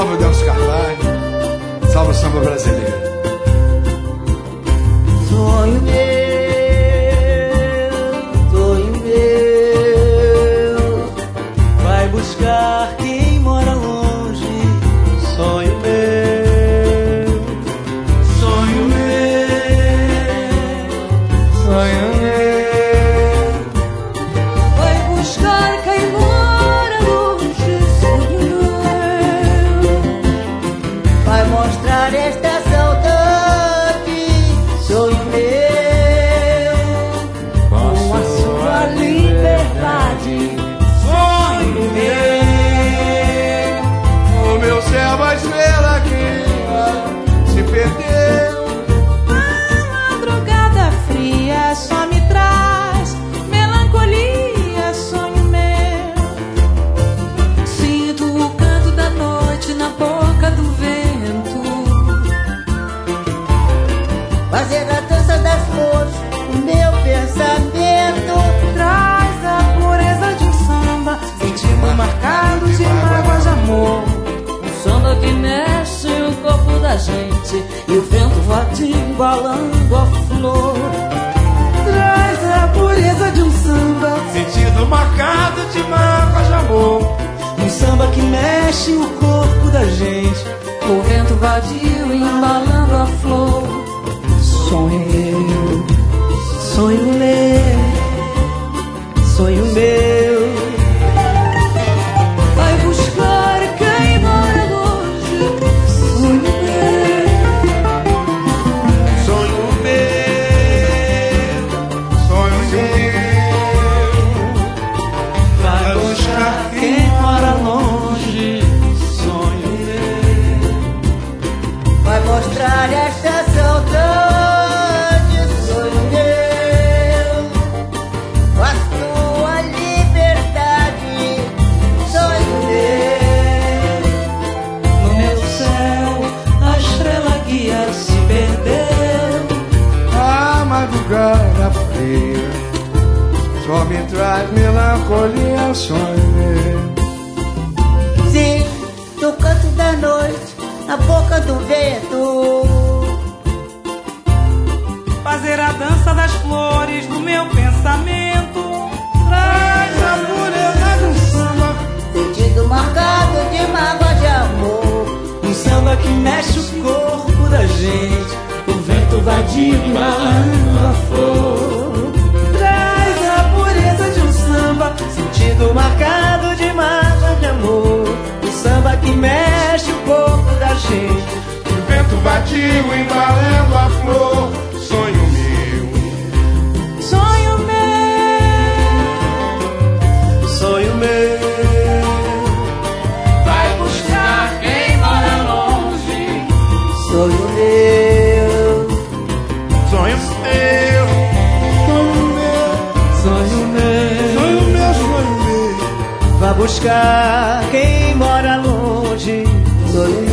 Salve o Delcio Carvalho, salve o samba brasileiro. Sonho meu, vai buscar quem mora longe. Sonho meu, sonho meu, sonho meu, vai buscar quem mora longe. Sonho meu, vai mostrar esta saudade. Sonho meu, com a sua liberdade. Sonho meu, O meu céu, a estrela que se perdeu. A madrugada fria só me traz melancolia. Sonho meu, sinto o canto da noite na boca do vento. fazer a dança das flores, o meu pensamento. Traz a pureza de um samba, ritmo marcado de mágoas de amor. Um samba que mexe o corpo da gente e o vento vadio embalando a flor. Traz a pureza de um samba, Sentido marcado de mágoas de amor. Um samba que mexe o corpo da gente. o vento vadio embalando a flor. Sonho, sonho meu, sonho meu, vai buscar quem mora longe. Sonho meu, Sonho meu, sonho meu, vai buscar quem mora longe. Sonho meu, vai mostrar esta saudade. Sonho meu, com a sua liberdade. Sonho meu, no meu céu a estrela guia se perdeu. a madrugada fria só me traz melancolia. Sonho meu, Sim, no canto da noite, na boca do vento. Fazer a dança das flores do meu pensamento. Traz a pureza de um samba, Sentido marcado de mágoa de amor. Um samba que mexe o corpo da gente. O vento vadio embalando a flor. Traz a pureza de um samba. Sentido marcado de mágoa de amor. Um samba que mexe o corpo da gente. o vento vadio embalando a flor. Sonho meu, sonho meu, Sonho meu, vai buscar quem mora longe. sonho meu, sonho meu, sonho sonho meu, meu. sonho meu, sonho meu. Vá buscar quem mora longe. Sonho